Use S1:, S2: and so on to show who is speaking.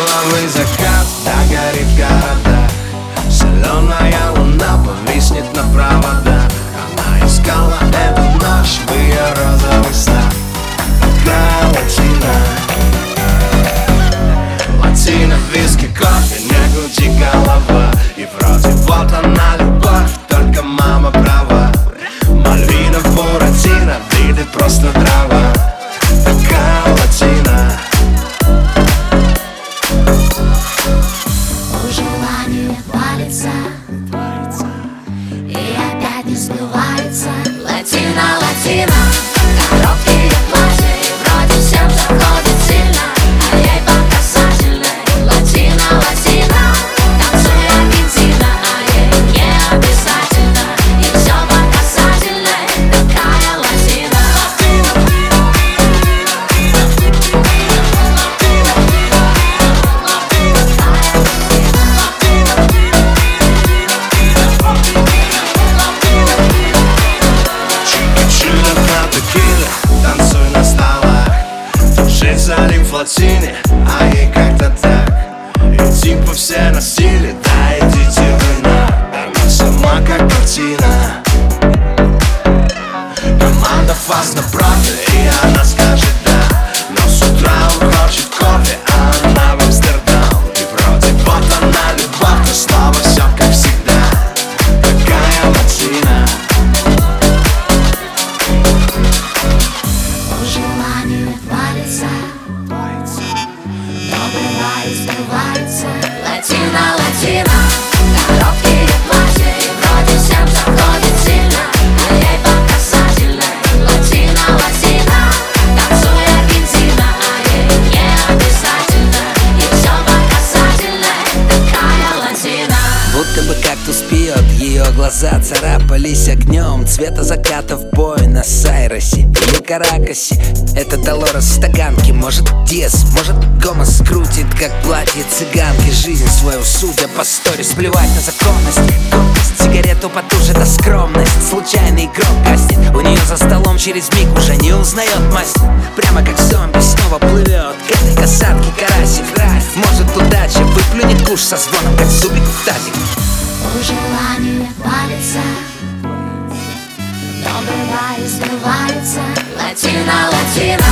S1: головы закат, да горит города. Соленая луна повиснет на проводах. Она искала эту ночь в ее розовых снах. Такая латина, латина, виски, кофе, не крути голова. И вроде вот она любовь, только мама права. Мальвина, Буратино, ты просто трава. Такая латина.
S2: У желания палится, и опять не сбывается. Латина, латина, короткие платья, и вроде всем заходит сильно, а ей по касательной. Латина, латина, танцуй Аргентина, а ей не обязательно, и все по касательной. Такая латина.
S1: Танцуй на столах, жизнь залив в латине, а ей как-то так. И типа все на стиле, да идите вы на. Она сама как картина. Команда фаст напротив, и она скажет да. Но с утра он хочет кофе, а она в Амстердам. И вроде вот она любовь, но снова все как всегда. Такая латина.
S2: Желание палится, но бывает сбывается. Латина, латина, короткие платья, и вроде всем заходит сильно, а ей по касательной. Латина, латина, танцуй Аргентина, а ей не обязательно, и все по касательной. Такая латина.
S3: Будто бы кактус пьет, ее глаза царапались огнем цвета заката в Буэнос-Айресе или Каракасе. Это Долорес в стаканке, может Диас, может Гомес крутит, как платье цыганки. Жизнь свою, судя по сторис, плевать на законность. Гордость, сигарету потуже, да скромность. Случайный игрок гаснет, у нее за столом через миг уже не узнает мастер. Прямо как зомби снова плывет к этой касатке карасик. Может удача выплюнет куш со звоном, как зубик в тазик.
S2: У желания палится, но бывает сбывается. Латина, латина.